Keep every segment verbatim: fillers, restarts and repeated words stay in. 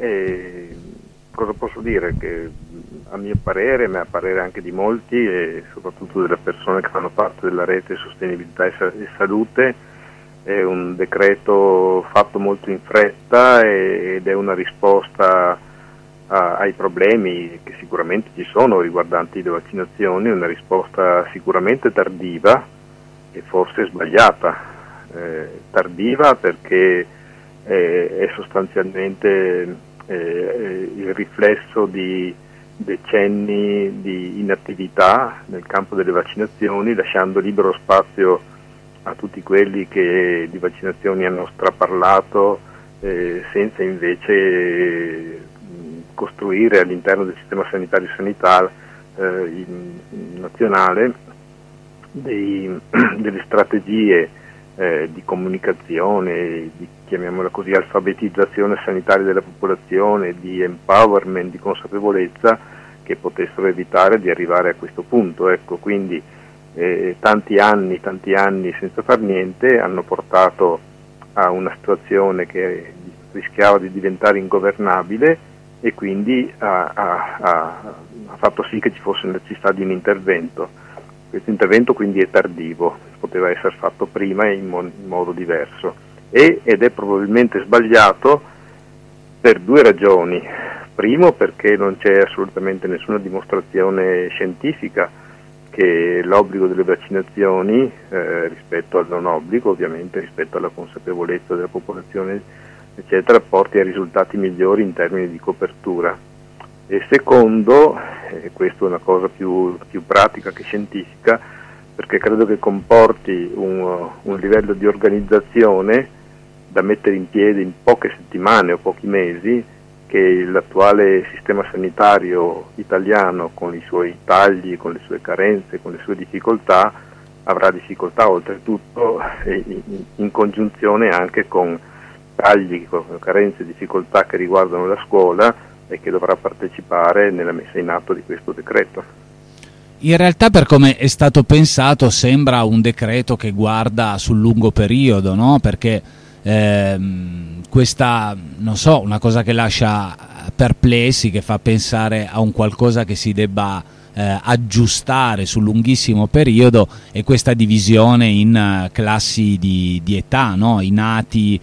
E cosa posso dire? Che a mio parere, ma a parere anche di molti e soprattutto delle persone che fanno parte della rete Sostenibilità e, sa- e Salute, è un decreto fatto molto in fretta e- ed è una risposta a- ai problemi che sicuramente ci sono riguardanti le vaccinazioni, una risposta sicuramente tardiva e forse sbagliata. Eh, tardiva perché eh, è sostanzialmente eh, il riflesso di decenni di inattività nel campo delle vaccinazioni, lasciando libero spazio a tutti quelli che di vaccinazioni hanno straparlato eh, senza invece eh, costruire all'interno del sistema sanitario sanitario eh, in, in nazionale dei, delle strategie eh, di comunicazione, di, chiamiamola così, alfabetizzazione sanitaria della popolazione, di empowerment, di consapevolezza che potessero evitare di arrivare a questo punto. Ecco, quindi eh, tanti anni, tanti anni senza far niente hanno portato a una situazione che rischiava di diventare ingovernabile e quindi ha, ha, ha, ha fatto sì che ci fosse necessità di un intervento. Questo intervento quindi è tardivo, poteva essere fatto prima e in, mo- in modo diverso e, ed è probabilmente sbagliato per due ragioni. Primo, perché non c'è assolutamente nessuna dimostrazione scientifica che l'obbligo delle vaccinazioni eh, rispetto al non obbligo, ovviamente rispetto alla consapevolezza della popolazione eccetera, porti a risultati migliori in termini di copertura. E secondo, e questa è una cosa più, più pratica che scientifica, perché credo che comporti un, un livello di organizzazione da mettere in piedi in poche settimane o pochi mesi, che l'attuale sistema sanitario italiano, con i suoi tagli, con le sue carenze, con le sue difficoltà, avrà difficoltà oltretutto in, in congiunzione anche con tagli, con carenze e difficoltà che riguardano la scuola e che dovrà partecipare nella messa in atto di questo decreto. In realtà, per come è stato pensato, sembra un decreto che guarda sul lungo periodo, no? Perché ehm, questa, non so, una cosa che lascia perplessi, che fa pensare a un qualcosa che si debba eh, aggiustare sul lunghissimo periodo, è questa divisione in uh, classi di, di età, no? I nati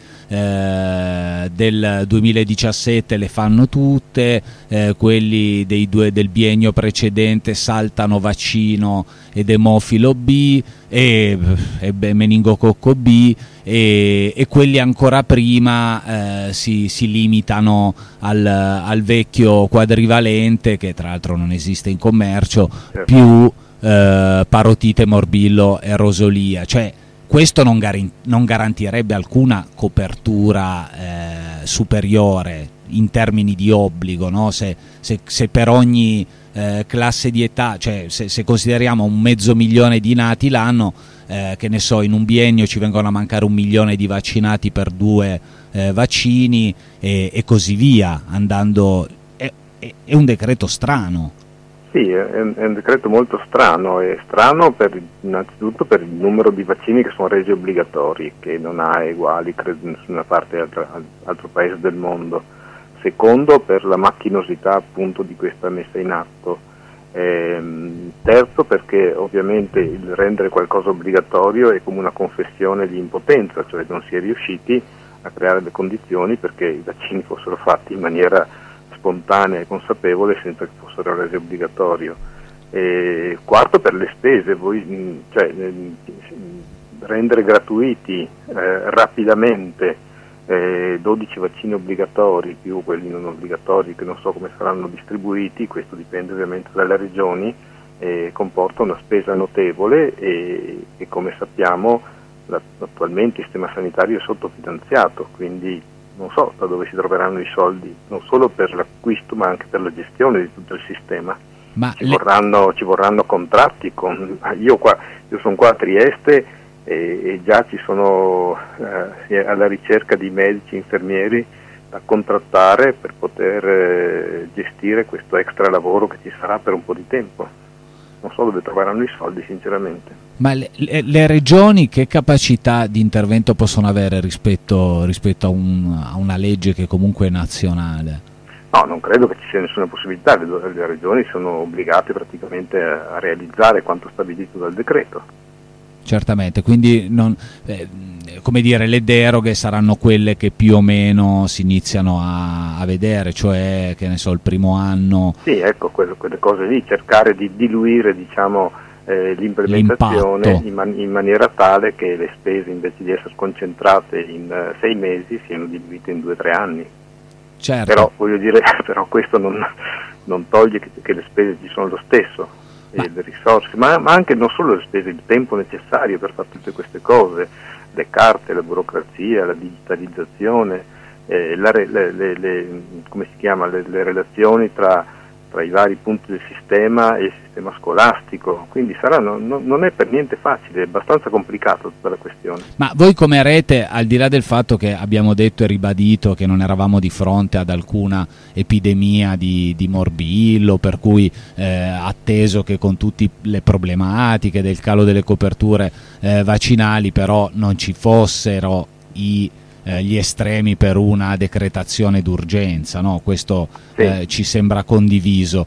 Eh, del duemiladiciassette le fanno tutte, eh, quelli dei due, del biennio precedente saltano vaccino ed emofilo B e, e meningococco B e, e quelli ancora prima eh, si, si limitano al, al vecchio quadrivalente, che tra l'altro non esiste in commercio, più eh, parotite, morbillo e rosolia. Cioè, questo non, gar- non garantirebbe alcuna copertura eh, superiore in termini di obbligo, no? Se, se, se per ogni eh, classe di età, cioè se, se consideriamo un mezzo milione di nati l'anno, eh, che ne so, in un biennio ci vengono a mancare un milione di vaccinati per due eh, vaccini e, e così via, andando. È, è, è un decreto strano. Sì, è un, è un decreto molto strano, è strano per, innanzitutto per il numero di vaccini che sono resi obbligatori, che non ha eguali credo in nessuna parte altro, altro paese del mondo. Secondo, per la macchinosità appunto di questa messa in atto. Ehm, terzo, perché ovviamente il rendere qualcosa obbligatorio è come una confessione di impotenza, cioè non si è riusciti a creare le condizioni perché i vaccini fossero fatti in maniera spontanea e consapevole senza che fossero resi obbligatorio. E quarto, per le spese, voi, cioè, rendere gratuiti eh, rapidamente eh, dodici vaccini obbligatori più quelli non obbligatori che non so come saranno distribuiti, questo dipende ovviamente dalle regioni, eh, comporta una spesa notevole e, e come sappiamo la, attualmente il sistema sanitario è sottofinanziato, quindi non so da dove si troveranno i soldi, non solo per l'acquisto ma anche per la gestione di tutto il sistema. Ma ci, le... vorranno, ci vorranno contratti. Con, io, qua, io sono qua a Trieste e, e già ci sono eh, alla ricerca di medici, infermieri da contrattare per poter eh, gestire questo extra lavoro che ci sarà per un po' di tempo. Non so dove troveranno i soldi sinceramente. Ma le, le, le regioni che capacità di intervento possono avere rispetto, rispetto a, un, a una legge che comunque è nazionale? No, non credo che ci sia nessuna possibilità, le, le regioni sono obbligate praticamente a, a realizzare quanto stabilito dal decreto. Certamente, quindi non, eh, come dire, le deroghe saranno quelle che più o meno si iniziano a, a vedere, cioè che ne so, il primo anno. Sì, ecco, quello, quelle cose lì, cercare di diluire, diciamo, eh, l'implementazione in, man- in maniera tale che le spese, invece di essere concentrate in uh, sei mesi, siano diluite in due o tre anni. Certo. Però voglio dire, però questo non, non toglie che, che le spese ci sono lo stesso, ma. E le risorse, ma, ma anche non solo le spese, il tempo necessario per fare tutte queste cose, le carte, la burocrazia, la digitalizzazione, eh, la, le, le, le, come si chiama, le, le relazioni tra tra i vari punti del sistema e il sistema scolastico, quindi sarà, no, no, non è per niente facile, è abbastanza complicato tutta la questione. Ma voi come rete, al di là del fatto che abbiamo detto e ribadito che non eravamo di fronte ad alcuna epidemia di, di morbillo, per cui eh, atteso che con tutte le problematiche del calo delle coperture eh, vaccinali però non ci fossero i gli estremi per una decretazione d'urgenza, no? Questo sì. eh, ci sembra condiviso,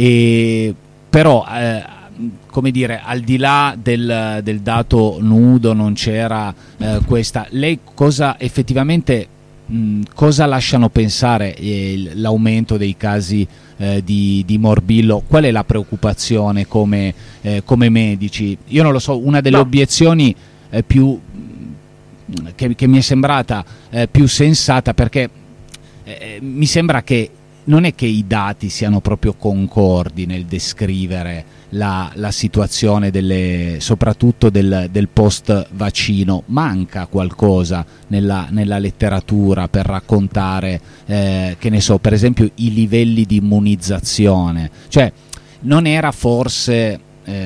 e però eh, come dire, al di là del, del dato nudo non c'era eh, questa, lei cosa effettivamente mh, cosa lasciano pensare eh, l'aumento dei casi eh, di, di morbillo? Qual è la preoccupazione come, eh, come medici? Io non lo so, una delle no. obiezioni eh, più Che, che mi è sembrata eh, più sensata, perché eh, mi sembra che non è che i dati siano proprio concordi nel descrivere la, la situazione delle, soprattutto del, del post vaccino. Manca qualcosa nella, nella letteratura per raccontare eh, che ne so, per esempio i livelli di immunizzazione, cioè non era forse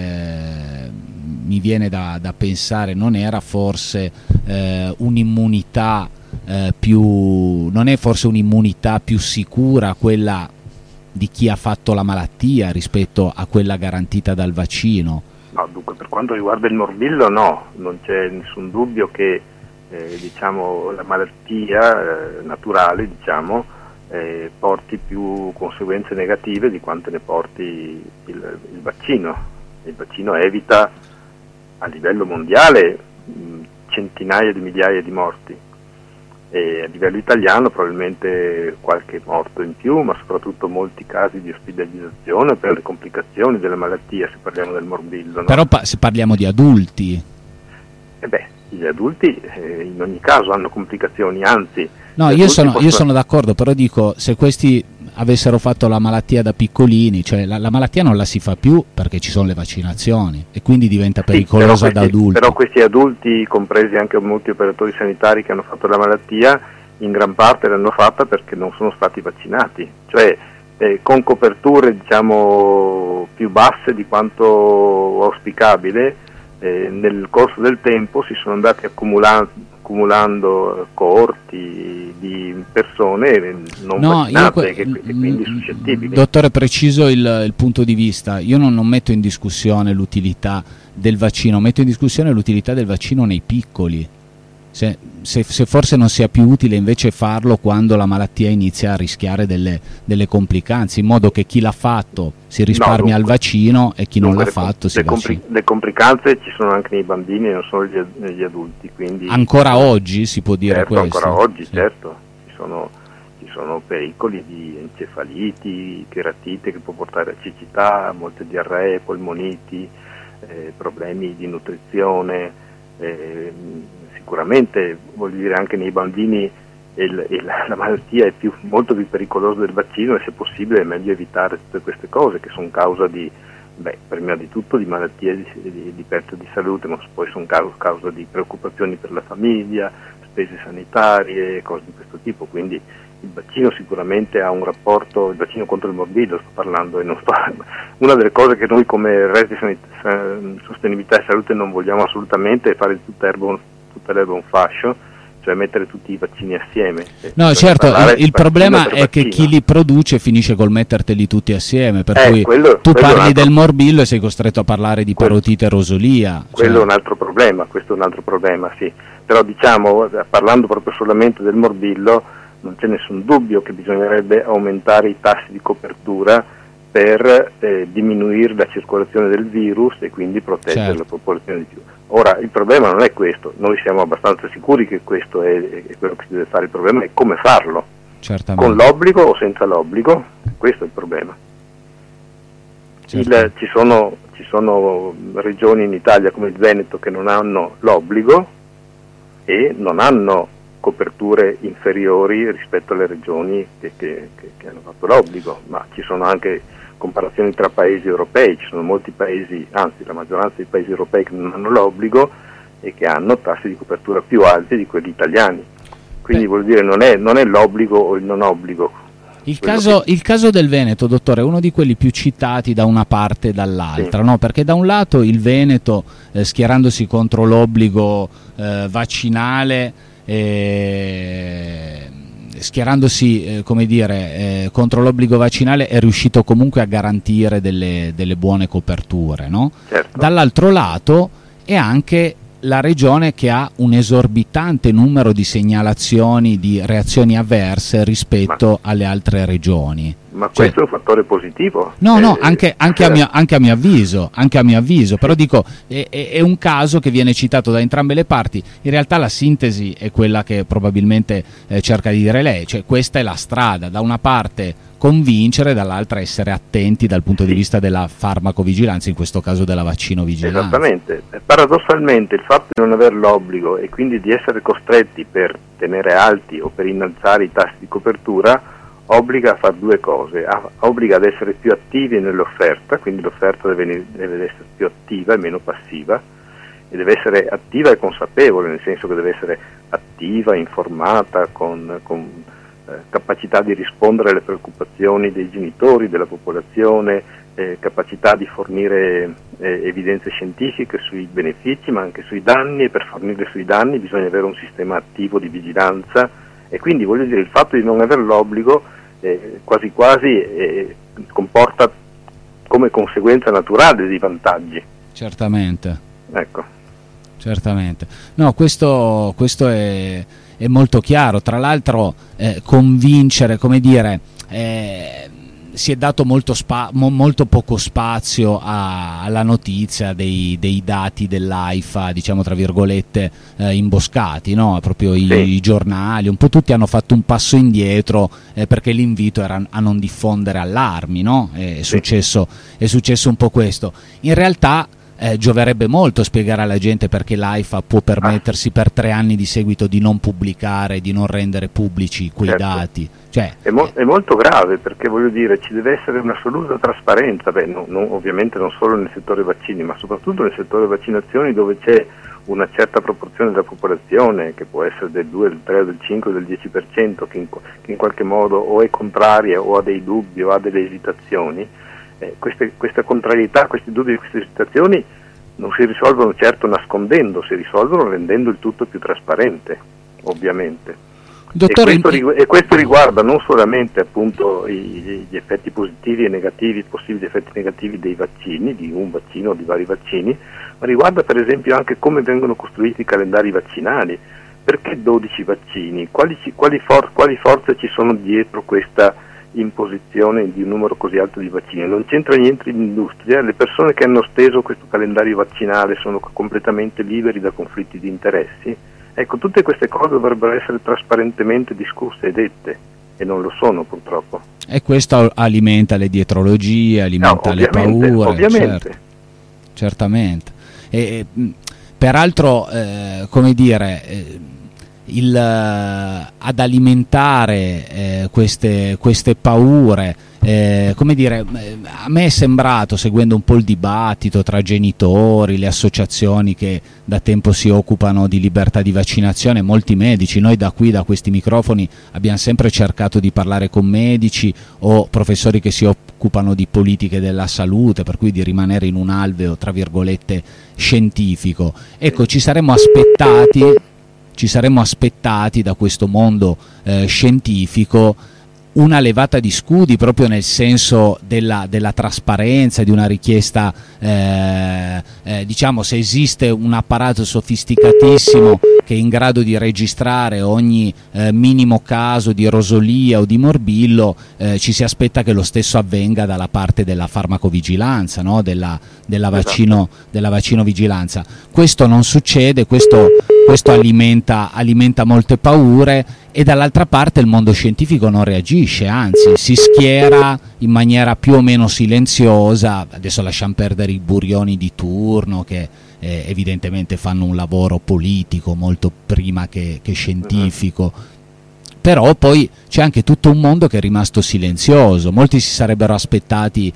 eh, mi viene da, da pensare, non era forse eh, un'immunità eh, più, non è forse un'immunità più sicura quella di chi ha fatto la malattia rispetto a quella garantita dal vaccino? No, dunque, per quanto riguarda il morbillo no, non c'è nessun dubbio che eh, diciamo, la malattia eh, naturale diciamo, eh, porti più conseguenze negative di quante ne porti il, il vaccino. Il vaccino evita a livello mondiale mh, centinaia di migliaia di morti, e a livello italiano probabilmente qualche morto in più, ma soprattutto molti casi di ospedalizzazione per le complicazioni della malattia, se parliamo del morbillo. No? Però pa- se parliamo di adulti... Eh beh, gli adulti eh, in ogni caso hanno complicazioni, anzi... No, io sono, possono... io sono d'accordo, però dico, se questi avessero fatto la malattia da piccolini, cioè la, la malattia non la si fa più perché ci sono le vaccinazioni e quindi diventa pericolosa sì, da adulti. Però questi adulti, compresi anche molti operatori sanitari che hanno fatto la malattia, in gran parte l'hanno fatta perché non sono stati vaccinati, cioè eh, con coperture diciamo più basse di quanto auspicabile, eh, nel corso del tempo si sono andati accumulando accumulando coorti di persone non no, vaccinate io, che, che quindi suscettibili. Dottore, preciso il, il punto di vista. Io non, non metto in discussione l'utilità del vaccino, metto in discussione l'utilità del vaccino nei piccoli. Se, se, se forse non sia più utile invece farlo quando la malattia inizia a rischiare delle, delle complicanze, in modo che chi l'ha fatto si risparmia no, dunque, al vaccino e chi non l'ha fatto si le, vaccina. Compli- le complicanze ci sono anche nei bambini e non solo negli, negli adulti. Quindi, ancora oggi si può dire certo, questo? Ancora oggi, sì. certo. Ci sono, ci sono pericoli di encefaliti, cheratite che può portare a cecità, molte diarree, polmoniti, eh, problemi di nutrizione, eh, sicuramente voglio dire anche nei bambini il, il, la malattia è più, molto più pericolosa del vaccino, e se possibile è meglio evitare tutte queste cose che sono causa di, beh, prima di tutto di malattie di, di, di perdita di salute, ma poi sono causa, causa di preoccupazioni per la famiglia, spese sanitarie, cose di questo tipo. Quindi il vaccino sicuramente ha un rapporto, il vaccino contro il morbillo sto parlando, e non sto, una delle cose che noi come rete sanit- sostenibilità e salute non vogliamo assolutamente è fare di tutta erba, tutta l'erba un fascio, cioè mettere tutti i vaccini assieme. No, certo, il, il problema è che chi li produce finisce col metterteli tutti assieme, per eh, cui quello, tu quello parli altro... del morbillo e sei costretto a parlare di parotite e rosolia. Quello cioè... è un altro problema, questo è un altro problema, sì. Però diciamo, parlando proprio solamente del morbillo, non c'è nessun dubbio che bisognerebbe aumentare i tassi di copertura per eh, diminuire la circolazione del virus e quindi proteggere certo. la popolazione di più. Ora, il problema non è questo, noi siamo abbastanza sicuri che questo è, è quello che si deve fare, il problema è come farlo, certamente. Con l'obbligo o senza l'obbligo, questo è il problema. Il, ci, sono, ci sono regioni in Italia come il Veneto che non hanno l'obbligo e non hanno coperture inferiori rispetto alle regioni che, che, che, che hanno fatto l'obbligo, ma ci sono anche comparazioni tra paesi europei, ci sono molti paesi, anzi la maggioranza dei paesi europei che non hanno l'obbligo e che hanno tassi di copertura più alti di quelli italiani, quindi Beh. vuol dire non è, non è l'obbligo o il non obbligo. Il caso, che... il caso del Veneto, dottore, è uno di quelli più citati da una parte e dall'altra, sì. no? Perché da un lato il Veneto, eh, schierandosi contro l'obbligo eh, vaccinale, eh, schierandosi eh, come dire, eh, contro l'obbligo vaccinale, è riuscito comunque a garantire delle, delle buone coperture, no? Certo. Dall'altro lato è anche la regione che ha un esorbitante numero di segnalazioni di reazioni avverse rispetto ma, alle altre regioni. Ma cioè, questo è un fattore positivo? No, eh, no, anche, anche, a mio, anche a mio avviso, anche a mio avviso, però dico, è, è un caso che viene citato da entrambe le parti. In realtà la sintesi è quella che probabilmente eh, cerca di dire lei, cioè questa è la strada, da una parte convincere, dall'altra essere attenti dal punto di vista della farmacovigilanza, in questo caso della vaccinovigilanza. Esattamente, paradossalmente il fatto di non aver l'obbligo e quindi di essere costretti per tenere alti o per innalzare i tassi di copertura obbliga a fare due cose, a, obbliga ad essere più attivi nell'offerta, quindi l'offerta deve, deve essere più attiva e meno passiva, e deve essere attiva e consapevole, nel senso che deve essere attiva, informata, con, con capacità di rispondere alle preoccupazioni dei genitori, della popolazione, eh, capacità di fornire eh, evidenze scientifiche sui benefici ma anche sui danni, e per fornirle sui danni bisogna avere un sistema attivo di vigilanza, e quindi voglio dire il fatto di non aver l'obbligo eh, quasi quasi eh, comporta come conseguenza naturale dei vantaggi. Certamente. Ecco. Certamente. No, questo, questo è è molto chiaro. Tra l'altro eh, convincere, come dire, eh, si è dato molto, spa- mo- molto poco spazio a- alla notizia dei, dei dati dell'AIFA, diciamo tra virgolette, eh, imboscati, no? Proprio i, sì. i giornali, un po' tutti hanno fatto un passo indietro eh, perché l'invito era a non diffondere allarmi, no? È, è, successo, è successo un po' questo. In realtà Eh, gioverebbe molto spiegare alla gente perché l'AIFA può permettersi per tre anni di seguito di non pubblicare, di non rendere pubblici quei certo. dati. Cioè, è, mo- è molto grave, perché voglio dire ci deve essere un'assoluta trasparenza, beh, no, no, ovviamente non solo nel settore vaccini ma soprattutto nel settore vaccinazioni, dove c'è una certa proporzione della popolazione che può essere del due, del tre, del cinque, del dieci per cento che in, che in qualche modo o è contraria o ha dei dubbi o ha delle esitazioni. Eh, queste, queste contrarietà, questi dubbi, queste esitazioni non si risolvono certo nascondendo, si risolvono rendendo il tutto più trasparente, ovviamente. Dottore, e, questo, e questo riguarda non solamente appunto i, gli effetti positivi e negativi, possibili effetti negativi dei vaccini, di un vaccino o di vari vaccini, ma riguarda per esempio anche come vengono costruiti i calendari vaccinali. Perché dodici vaccini? Quali, quali, for, quali forze ci sono dietro questa imposizione di un numero così alto di vaccini? Non c'entra niente l'industria, le persone che hanno steso questo calendario vaccinale sono completamente liberi da conflitti di interessi. Ecco, tutte queste cose dovrebbero essere trasparentemente discusse e dette, e non lo sono purtroppo. E questo alimenta le dietrologie, alimenta no, le paure. Ovviamente. Certo, certamente. E, peraltro, eh, come dire... Eh, Il, uh, ad alimentare eh, queste, queste paure, eh, come dire, eh, a me è sembrato, seguendo un po' il dibattito tra genitori, le associazioni che da tempo si occupano di libertà di vaccinazione, molti medici, noi da qui, da questi microfoni, abbiamo sempre cercato di parlare con medici o professori che si occupano di politiche della salute, per cui di rimanere in un alveo tra virgolette scientifico. Ecco, ci saremmo aspettati ci saremmo aspettati da questo mondo eh, scientifico una levata di scudi proprio nel senso della, della trasparenza, di una richiesta, eh, eh, diciamo, se esiste un apparato sofisticatissimo che è in grado di registrare ogni eh, minimo caso di rosolia o di morbillo, eh, ci si aspetta che lo stesso avvenga dalla parte della farmacovigilanza, no? della, della, vaccino, della vaccinovigilanza. Questo non succede, questo, questo alimenta, alimenta molte paure, e dall'altra parte il mondo scientifico non reagisce, anzi si schiera in maniera più o meno silenziosa. Adesso lasciamo perdere i burioni di turno che eh, evidentemente fanno un lavoro politico molto prima che, che scientifico, però poi c'è anche tutto un mondo che è rimasto silenzioso. Molti si sarebbero aspettati,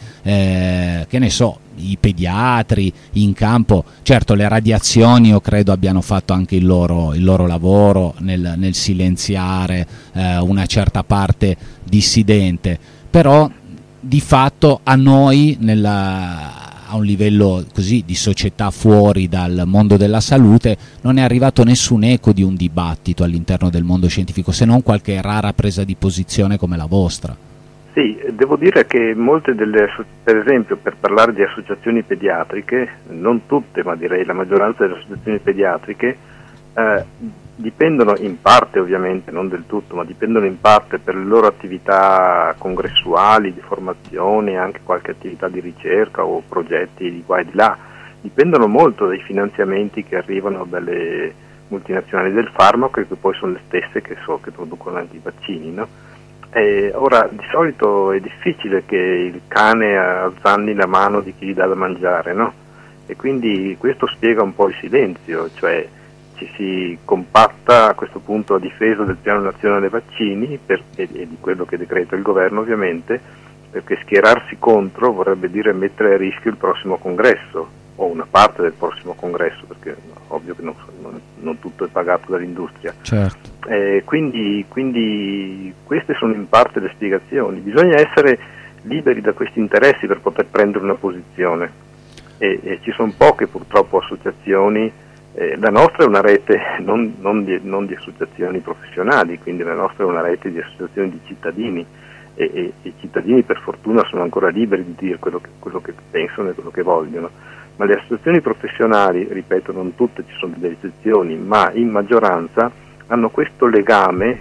eh, che ne so, i pediatri in campo. Certo, le radiazioni io credo abbiano fatto anche il loro, il loro lavoro nel, nel silenziare eh, una certa parte dissidente, però di fatto a noi nella, a un livello così di società fuori dal mondo della salute non è arrivato nessun eco di un dibattito all'interno del mondo scientifico, se non qualche rara presa di posizione come la vostra. Sì, devo dire che molte delle, per esempio, per parlare di associazioni pediatriche, non tutte, ma direi la maggioranza delle associazioni pediatriche, eh, dipendono in parte, ovviamente, non del tutto, ma dipendono in parte per le loro attività congressuali, di formazione, anche qualche attività di ricerca o progetti di qua e di là, dipendono molto dai finanziamenti che arrivano dalle multinazionali del farmaco, e che poi sono le stesse che, so, che producono anche i vaccini, no? Eh, ora, di solito è difficile che il cane azzanni la mano di chi gli dà da mangiare, no? E quindi questo spiega un po' il silenzio, cioè ci si compatta a questo punto a difesa del piano nazionale vaccini per, e, e di quello che decreta il governo, ovviamente, perché schierarsi contro vorrebbe dire mettere a rischio il prossimo congresso o una parte del prossimo congresso, perché ovvio che non, non, non tutto è pagato dall'industria. Certo. Eh, quindi, quindi queste sono in parte le spiegazioni. Bisogna essere liberi da questi interessi per poter prendere una posizione, e, e ci sono poche purtroppo associazioni. Eh, la nostra è una rete non, non, di, non di associazioni professionali, quindi la nostra è una rete di associazioni di cittadini, e, e, e i cittadini per fortuna sono ancora liberi di dire quello che, quello che pensano e quello che vogliono. Ma le associazioni professionali, ripeto, non tutte, ci sono delle eccezioni, ma in maggioranza hanno questo legame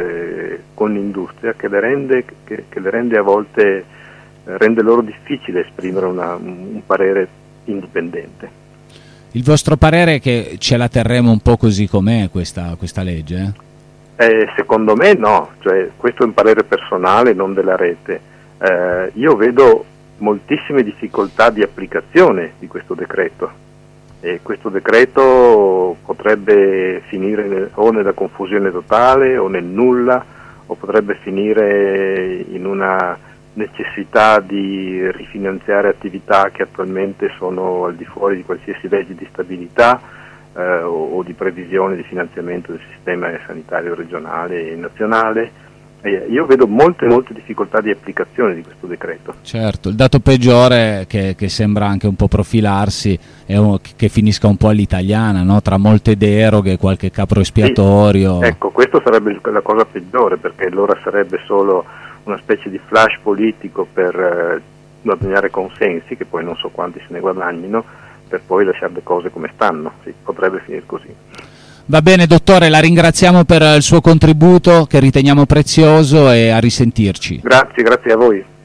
eh, con l'industria che le rende, che, che le rende a volte eh, rende loro difficile esprimere una, un parere indipendente. Il vostro parere è che ce la terremo un po' così com'è questa, questa legge? Eh? Eh, secondo me no, cioè, questo è un parere personale, non della rete. Eh, io vedo moltissime difficoltà di applicazione di questo decreto, e questo decreto potrebbe finire nel, o nella confusione totale o nel nulla, o potrebbe finire in una necessità di rifinanziare attività che attualmente sono al di fuori di qualsiasi legge di stabilità eh, o, o di previsione di finanziamento del sistema sanitario regionale e nazionale. Io vedo molte molte difficoltà di applicazione di questo decreto. Certo, il dato peggiore che, che sembra anche un po' profilarsi è un, che finisca un po' all'italiana, no? Tra molte deroghe, qualche capro espiatorio. Sì, ecco, questo sarebbe la cosa peggiore, perché allora sarebbe solo una specie di flash politico per eh, guadagnare consensi, che poi non so quanti se ne guadagnino, per poi lasciare le cose come stanno. Sì, potrebbe finire così. Va bene, dottore, la ringraziamo per il suo contributo che riteniamo prezioso, e a risentirci. Grazie, grazie a voi.